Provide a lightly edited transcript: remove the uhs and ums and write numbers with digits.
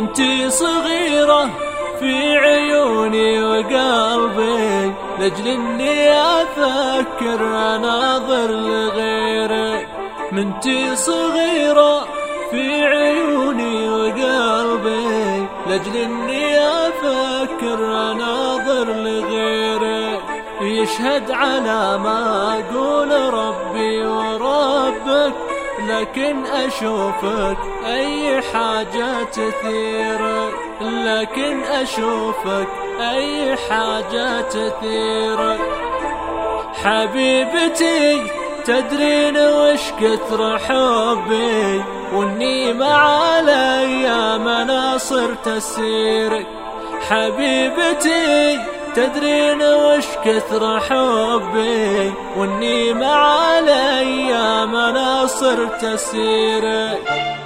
بنتي صغيرة في عيوني وقلبي، لأجل إني أفكر أناظر لغيرك. بنتي صغيرة في عيوني وقلبي، لأجل إني أفكر أناظر لغيرك. يشهد على ما أقول ربي وربك، لكن أشوفك أي حاجة تثيرك، لكن أشوفك أي حاجة تثيرك. حبيبتي تدرين وش كثر حبي، واني مع الأيام أنا صرت أسيرك. حبيبتي تدرين وش كثر حبي، واني مع الأيام أنا صرت أسيرك.